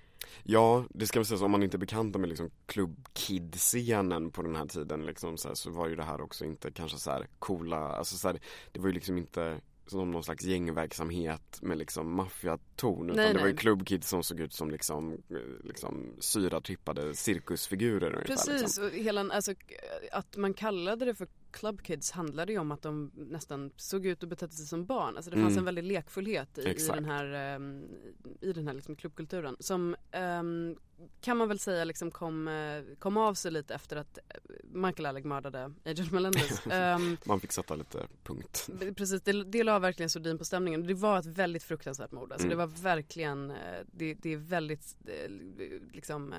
Ja, det ska man säga, så om man inte är bekanta med liksom klubbkid-scenen på den här tiden liksom, så, här, så var ju det här också inte kanske så här coola, alltså så här, det var ju liksom inte som någon slags gängverksamhet med liksom maffiaton, utan nej, det var ju klubbkids som såg ut som liksom, liksom syratrippade cirkusfigurer ungefär. Precis, liksom. Och hela, alltså, att man kallade det för Club Kids handlade ju om att de nästan såg ut och betedde sig som barn. Alltså det fanns mm. en väldig lekfullhet i, i den här, um, i den här liksom klubbkulturen som um, kan man väl säga liksom kom, kom av sig lite efter att Michael Alec mördade Angel Melendez. Um, man fick sätta lite punkt. Precis, det, det la verkligen sordin på stämningen. Det var ett väldigt fruktansvärt mord. Alltså mm. det var verkligen, det, det är väldigt liksom...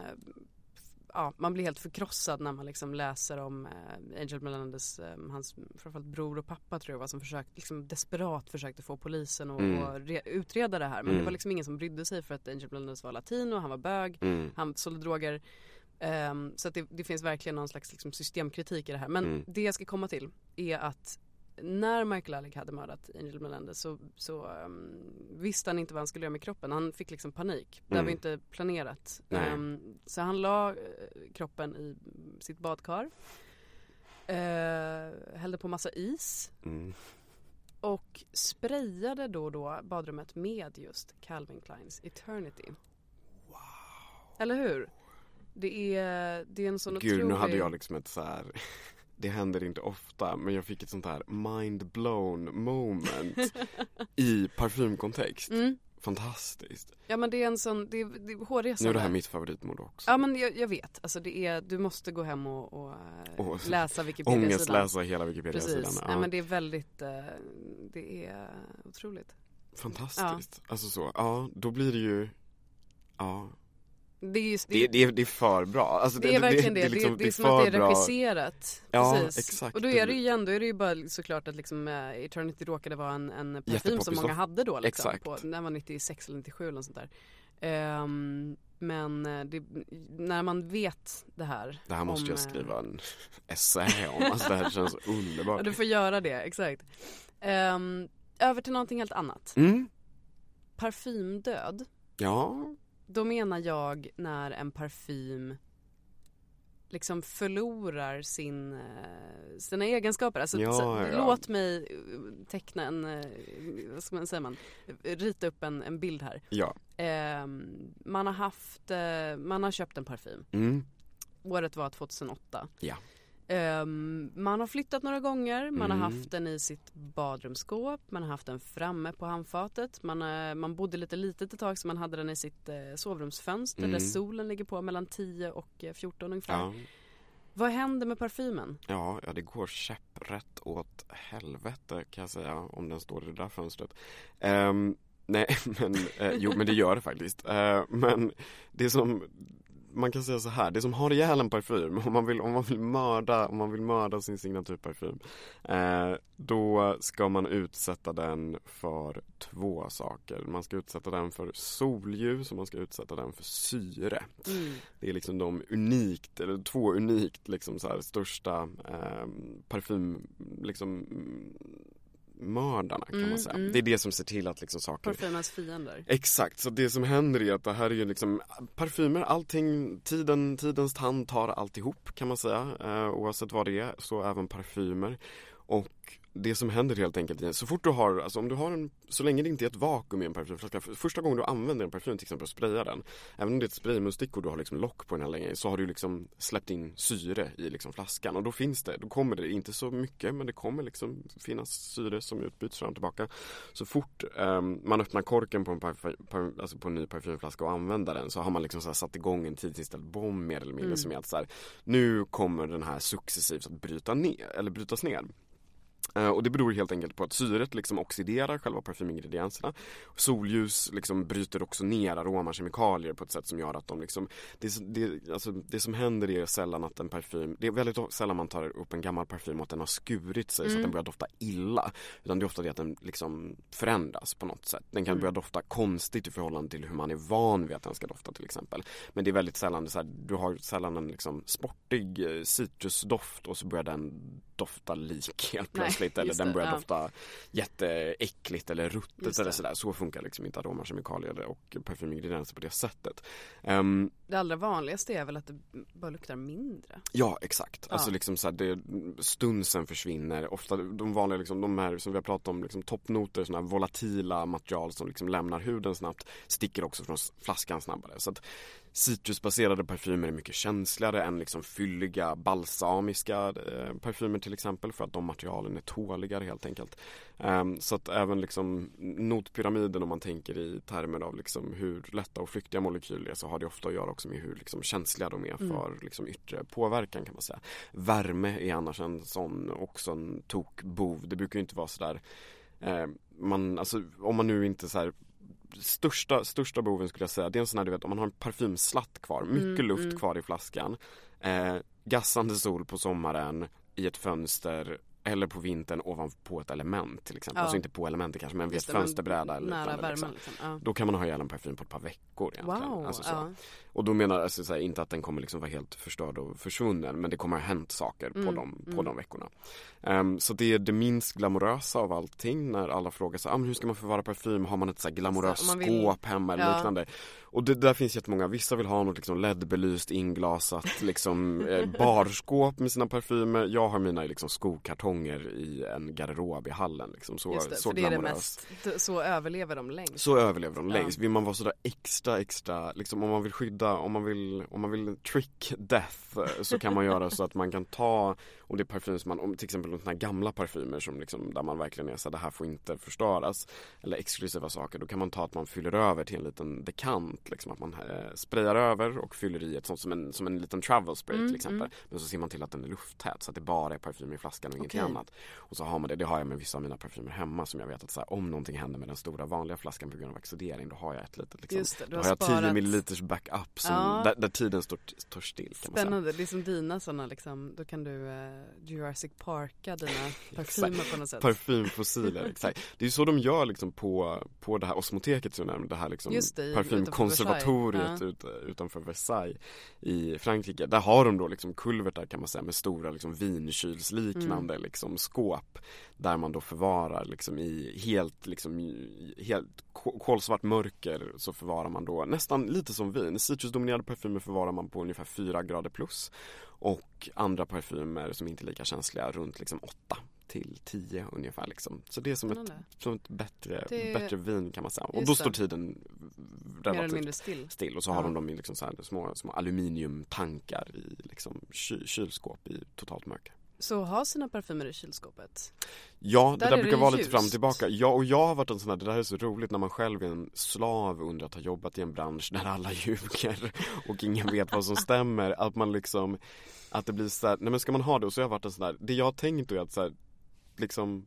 Ja, man blir helt förkrossad när man liksom läser om eh, Angel Melendez, eh, hans framförallt bror och pappa tror jag var, som försökte, liksom desperat försökte få polisen att mm. re- utreda det här. Men mm. det var liksom ingen som brydde sig för att Angel Melendez var latino, han var bög, mm. han sålde droger. Um, så att det, det finns verkligen någon slags liksom, systemkritik i det här. Men mm. det jag ska komma till är att när Michael Alec hade mördat Angel Melendez så, så um, visste han inte vad han skulle göra med kroppen. Han fick liksom panik. Det mm. var inte planerat. Um, så han la uh, kroppen i sitt badkar. Uh, hällde på massa is. Mm. Och sprayade då och då badrummet med just Calvin Kleins Eternity. Wow. Eller hur? Det är, det är en sån Gud, otrolig... nu hade jag liksom ett så här... Det händer inte ofta, men jag fick ett sånt här mind-blown moment i parfymkontext. Mm. Fantastiskt. Ja, men det är en sån, det är, det är hårresande. Nu är det här mitt favoritmode också. Ja, men jag, jag vet. Alltså det är, du måste gå hem och, och, och läsa Wikipedia-sidan. Ångest läsa hela Wikipedia-sidan. Precis. Ja. Ja, men det är väldigt, det är otroligt. Fantastiskt. Ja. Alltså så, ja, då blir det ju, ja... Det är, just, det, det, är, det är för bra. Alltså det, det är verkligen det. Det, det, liksom, det är, det är som för att det är regisserat. Ja, precis. Exakt. Och då är det ju igen, då är det ju bara såklart att liksom, uh, Eternity råkade vara en, en parfym som många hade då. Liksom, exakt. På, när var nittiosex eller nittiosju eller något sånt där. Um, men det, när man vet det här. Det här måste om, jag skriva en essä om. Alltså det här känns underbart. Ja, du får göra det, exakt. Um, över till någonting helt annat. Mm. Parfymdöd. Ja. Då menar jag när en parfym liksom förlorar sin, sina egenskaper. Alltså, ja, så, ja. Låt mig teckna en, vad ska man säga, man, rita upp en, en bild här. Ja. Eh, man har haft, eh, man har köpt en parfym. Mm. Året var tjugohundraåtta. Ja. Um, man har flyttat några gånger, man mm. har haft den i sitt badrumsskåp, man har haft den framme på handfatet, man, uh, man bodde lite litet ett tag så man hade den i sitt uh, sovrumsfönster mm. där solen ligger på mellan tio och fjorton ungefär. Ja. Vad händer med parfymen? Ja, ja, det går käpprätt åt helvete kan jag säga om den står i det där fönstret. Um, nej, men uh, jo, men det gör det faktiskt. Uh, men det som... Man kan säga så här, det som har ihjäl en parfym, om man vill, om man vill mörda, om man vill mörda sin signaturparfym, eh, då ska man utsätta den för två saker. Man ska utsätta den för solljus och man ska utsätta den för syre. Mm. Det är liksom de unikt, eller två unikt liksom så här största eh, parfym liksom mördarna kan mm, man säga. Mm. Det är det som ser till att liksom saker... Parfymens fiender. Exakt, så det som händer är att det här är ju liksom parfymer, allting, tiden, tidens tand tar alltihop kan man säga. Eh, oavsett vad det är, så även parfymer. Och det som händer helt enkelt, så fort du har, alltså om du har en, så länge det inte är ett vakuum i en parfymflaska, första gången du använder en parfym till exempel och sprayar den, även om det är ett spraymunstick och du har liksom lock på den här länge, så har du liksom släppt in syre i liksom flaskan och då finns det, då kommer det inte så mycket, men det kommer liksom finnas syre som utbyts fram och tillbaka. Så fort um, man öppnar korken på en, parfym, par, alltså på en ny parfymflaska och använder den, så har man liksom så här satt igång en tidsinställd bomb mer eller mindre mm. som är att så här, nu kommer den här successivt att bryta ner, eller brytas ner. Uh, och det beror helt enkelt på att syret liksom oxiderar själva parfymingredienserna. Solljus liksom bryter också ner aromakemikalier på ett sätt som gör att de liksom, det, det, alltså, det som händer är sällan att en parfym, det är väldigt sällan man tar upp en gammal parfym och att den har skurit sig mm. så att den börjar dofta illa, utan det är ofta det att den liksom förändras på något sätt. Den kan mm. börja dofta konstigt i förhållande till hur man är van vid att den ska dofta till exempel. Men det är väldigt sällan så här, du har sällan en liksom sportig citrusdoft och så börjar den dofta lik helt plötsligt. Nej, eller den det, börjar ja. dofta jätteäckligt eller ruttet eller sådär. Så funkar liksom inte aromakemikalier och parfymingredienser på det sättet. Um, det allra vanligaste är väl att det bara luktar mindre. Ja, exakt. Ja. Alltså liksom så här, det, stunsen försvinner. Ofta de vanliga, liksom, de här som vi har pratat om, liksom, toppnoter, sådana här volatila material som liksom lämnar huden snabbt, sticker också från flaskan snabbare. Så att citrusbaserade parfymer är mycket känsligare än liksom fylliga balsamiska eh, parfymer till exempel, för att de materialen är tåligare helt enkelt. Um, så att även liksom notpyramiden, om man tänker i termer av liksom hur lätta och flyktiga molekyler är, så har det ofta att göra också med hur liksom känsliga de är för mm. liksom yttre påverkan kan man säga. Värme är annars en sån, också en tokbov. Det brukar ju inte vara sådär eh, man, alltså, om man nu inte så här Största, största boven skulle jag säga, det är en sån här, du vet, om man har en parfymslatt kvar, mycket mm, luft mm. kvar i flaskan, eh, gassande sol på sommaren i ett fönster eller på vintern ovanpå ett element till exempel, ja. Alltså inte på elementet kanske, men vid ett fönsterbräda eller nära liknande, värmen liksom. Liksom. Ja. Då kan man ha ihjäl en parfym på ett par veckor egentligen. Wow, alltså så. ja. Och då menar jag alltså, så här, inte att den kommer liksom vara helt förstörd och försvunnen, men det kommer ha hänt saker mm, på, de, på mm. de veckorna. Um, så det är det minst glamorösa av allting när alla frågar så, ah, men hur ska man förvara parfym? Har man ett så här glamoröst så, vill... skåp hemma eller ja. liknande? Och det, där finns jättemånga. Vissa vill ha något liksom L E D-belyst, inglasat liksom, eh, barskåp med sina parfymer. Jag har mina liksom, skokartonger i en garderob i hallen. Liksom. Så, Just det, så för det är det mest. Så överlever de längst. Så överlever de längst. Ja. Vill man vara sådär extra, extra liksom, om man vill skydda, om man vill, om man vill trick death, så kan man göra så att man kan ta, och det är parfym som man, om till exempel de här gamla parfymer som liksom, där man verkligen är så här, det här får inte förstöras, eller exklusiva saker, då kan man ta att man fyller över till en liten dekant. Liksom att man eh, sprayar över och fyller i ett sånt som en, som en liten travel spray mm, till exempel. Mm. Men så ser man till att den är lufttät så att det bara är parfym i flaskan och ingenting okay. annat. Och så har man det, det har jag med vissa av mina parfymer hemma som jag vet att så här, om någonting händer med den stora vanliga flaskan på grund av exodering, då har jag ett litet liksom, Just det, då har jag sparat... tio milliliters backup som, ja. där, där tiden står, står still kan man Spännande, det är som dina sådana liksom, då kan du eh, Jurassic Parka dina parfymer på något sätt. Parfymfossiler, exakt. Det är ju så de gör liksom på, på det här osmoteket, så det här liksom det, parfymkonservatoriet ut, utanför Versailles i Frankrike. Där har de då liksom kulvertar kan man säga med stora liksom vinkylsliknande mm. liksom skåp där man då förvarar liksom i helt liksom i, helt kolsvart mörker, så förvarar man då nästan lite som vin. Citrusdominerade parfymer förvarar man på ungefär fyra grader plus, och andra parfymer som inte är lika känsliga runt liksom åtta till tio ungefär liksom. Så det är som ett, som ett bättre, det... bättre vin kan man säga. Och då står tiden relativt still. still. Och så ja. har de dem i liksom så här små, små aluminiumtankar i liksom ky- kylskåp i totalt mörker. Så ha sina parfymer i kylskåpet? Ja, det där, där brukar vara ljust. lite fram och tillbaka. Ja, och jag har varit en sån här, det där är så roligt när man själv är en slav under att ha jobbat i en bransch där alla ljuger och ingen vet vad som stämmer. Att man liksom, att det blir så här, nej men ska man ha det? Och så har jag varit en sån där, det jag har tänkt är att så här, liksom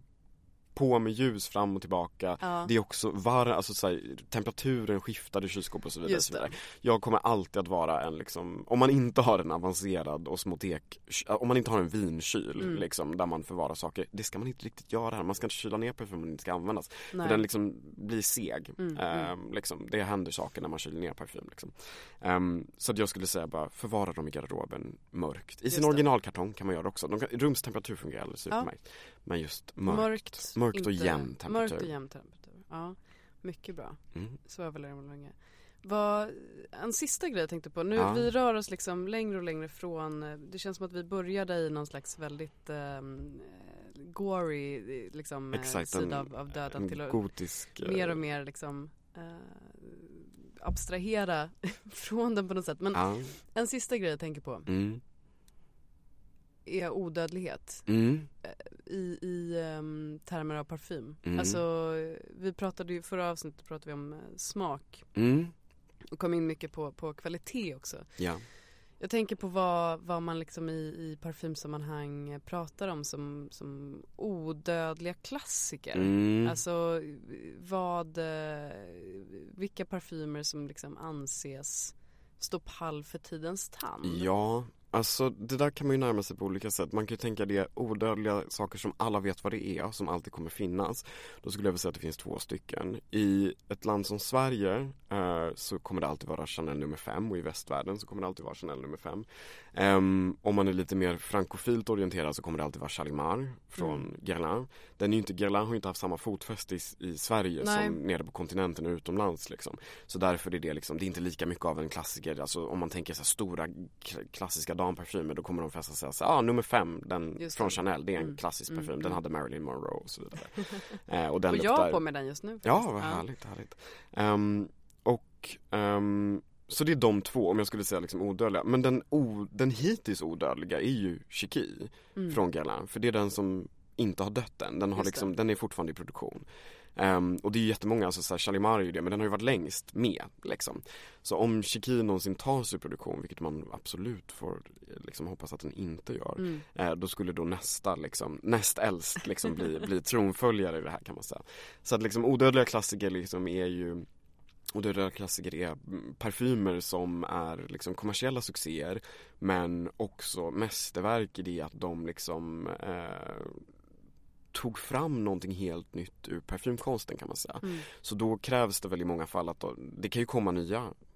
på med ljus fram och tillbaka. Ja. Det är också var, alltså så här, temperaturen skiftar i kylskåp och så vidare, så vidare. Jag kommer alltid att vara en liksom, om man inte har en avancerad osmotek, om man inte har en vinkyl mm. liksom, där man förvarar saker, det ska man inte riktigt göra. Man ska inte kyla ner parfym om den inte ska användas. Nej. För den liksom blir seg. Mm. Um, liksom, det händer saker när man kyler ner parfym liksom. Um, så att jag skulle säga bara förvara dem i garderoben mörkt. I sin originalkartong kan man göra också. De kan, rumstemperatur fungerar alldeles utmärkt. Ja. Men just mörkt. Mörkt, mörkt och inte, jämn temperatur. Mörkt och jämn temperatur. Ja, mycket bra. Mm. Så överlever man länge. Vad, en sista grej jag tänkte på. Nu, ja. Vi rör oss liksom längre och längre från, det känns som att vi började i någon slags väldigt um, gory liksom, Exakt, sida av, av döden till att gotisk, mer och mer liksom uh, abstrahera från den på något sätt. Men ja. En sista grej jag tänker på mm. är odödlighet. Mm. I, i um, termer av parfym. Mm. Alltså, vi pratade ju förra avsnittet pratade vi om uh, smak. Mm. Och kom in mycket på, på kvalitet också. Ja. Jag tänker på vad, vad man liksom i, i parfymsammanhang pratar om som, som odödliga klassiker. Mm. Alltså vad, vilka parfymer som liksom anses stå pall för tidens tand. Ja, alltså det där kan man ju närma sig på olika sätt. Man kan ju tänka det odödliga saker som alla vet vad det är, som alltid kommer finnas. Då skulle jag vilja säga att det finns två stycken. I ett land som Sverige eh, så kommer det alltid vara Chanel nummer fem, och i västvärlden så kommer det alltid vara Chanel nummer fem. Um, om man är lite mer frankofilt orienterad så kommer det alltid vara Shalimar från mm. Guerlain. Den är ju inte, Guerlain har ju inte haft samma fotfäste i, i Sverige Nej. som nere på kontinenten och utomlands liksom. Så därför är det liksom, det är inte lika mycket av en klassiker. Alltså om man tänker så här stora k- klassiska damparfymer, då kommer de flesta säga så ja ah, nummer fem, den från Chanel, det är en mm. klassisk parfym. Mm. Den hade Marilyn Monroe och så vidare. eh, och den och jag har på med den just nu. Ja, vad härligt, härligt. Um, och um, så det är de två, om jag skulle säga liksom odödliga. Men den, o, den hittills odödliga är ju Chiqui mm. från Guerlain. För det är den som inte har dött än. Den, har liksom, den är fortfarande i produktion. Um, och det är ju jättemånga, alltså så här, Shalimar är ju det, men den har ju varit längst med liksom. Så om Chiqui någonsin tas i produktion, vilket man absolut får liksom hoppas att den inte gör, mm. eh, då skulle då nästa liksom, näst äldst liksom bli, bli tronföljare i det här, kan man säga. Så att liksom odödliga klassiker liksom är ju, och det klassiker är parfymer som är liksom kommersiella succéer, men också mästerverk i det att de liksom eh, tog fram någonting helt nytt ur parfymkonsten, kan man säga. Mm. Så då krävs det väl i många fall att då, det kan ju komma nya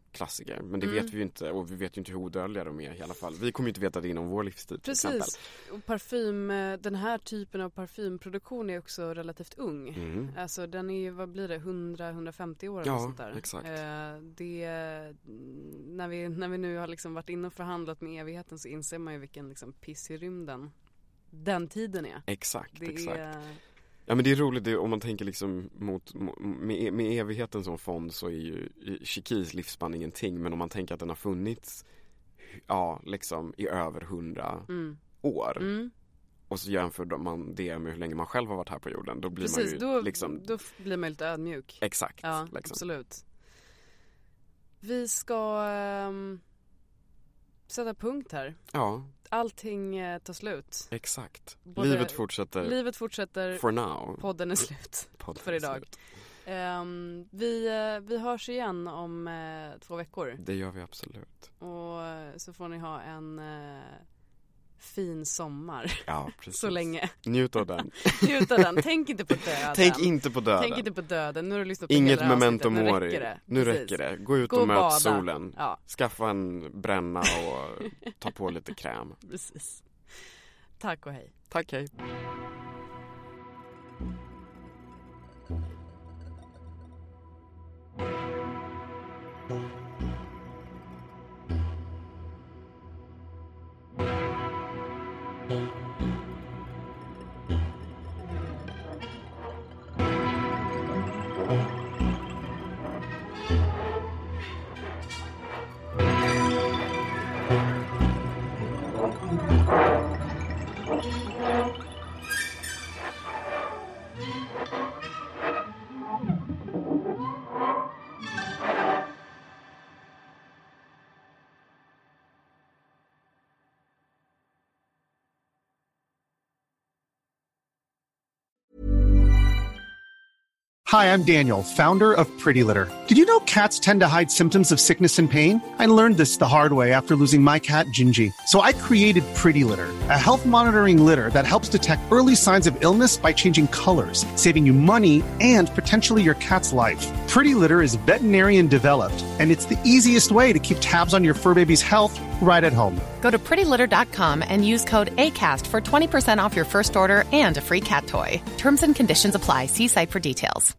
klassiker. Men det Mm. vet vi ju inte, och vi vet ju inte hur odödliga de är i alla fall. Vi kommer ju inte veta det inom vår livstid till exempel. Precis, och parfym, den här typen av parfymproduktion är också relativt ung. Mm. Alltså den är ju, vad blir det, hundra till hundrafemtio år eller Ja, sånt där. exakt. Eh, det, när, vi, när vi nu har liksom varit inne och förhandlat med evigheten så inser man ju vilken liksom piss i rymden den tiden är. Exakt, Det exakt. är... Ja, men det är roligt, det, om man tänker liksom mot, med, med evigheten som fond så är ju Shikis livsspann ingenting, men om man tänker att den har funnits ja, liksom i över hundra Mm. år Mm. och så jämför man det med hur länge man själv har varit här på jorden, då blir Precis, man ju då, liksom då blir man lite ödmjuk. exakt. Ja, liksom. absolut. Vi ska um, sätta punkt här. Ja, Allting eh, tar slut. exakt. Både- Livet fortsätter Livet fortsätter, for now. podden är slut Podden för är idag. slut. Um, vi, uh, vi hörs igen om uh, två veckor. Det gör vi absolut. Och uh, så får ni ha en uh, fin sommar. Ja, precis. Så länge. Njut av den. Njut av den. Tänk inte på döden. Tänk inte på döden. Tänk inte på döden. Nu har du lyssnat på Inget hela memento avsnittet. Nu mori. räcker det. Nu Precis. räcker det. Gå ut Gå och och möt bada. solen. Ja. Skaffa en bränna och ta på lite kräm. Precis. Tack och hej. Tack, hej. Hi, I'm Daniel, founder of Pretty Litter. Did you know cats tend to hide symptoms of sickness and pain? I learned this the hard way after losing my cat, Gingy. So I created Pretty Litter, a health monitoring litter that helps detect early signs of illness by changing colors, saving you money and potentially your cat's life. Pretty Litter is veterinarian developed, and it's the easiest way to keep tabs on your fur baby's health right at home. Go to pretty litter dot com and use code ACAST for twenty percent off your first order and a free cat toy. Terms and conditions apply. See site for details.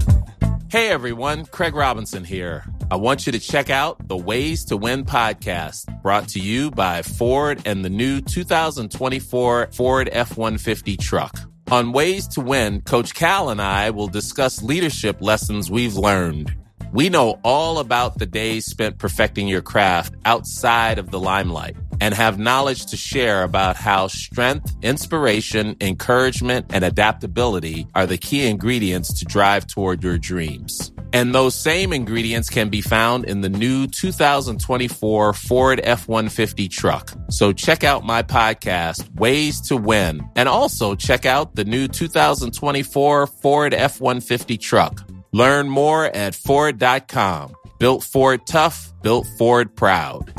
Hey everyone, Craig Robinson here. I want you to check out the Ways to Win podcast, brought to you by Ford and the new two thousand twenty-four Ford F one fifty truck. On Ways to Win, Coach Cal and I will discuss leadership lessons we've learned. We know all about the days spent perfecting your craft outside of the limelight and have knowledge to share about how strength, inspiration, encouragement, and adaptability are the key ingredients to drive toward your dreams. And those same ingredients can be found in the new two thousand twenty-four Ford F one fifty truck. So check out my podcast, Ways to Win, and also check out the new two thousand twenty-four Ford F one fifty truck. Learn more at Ford dot com. Built Ford tough, built Ford proud.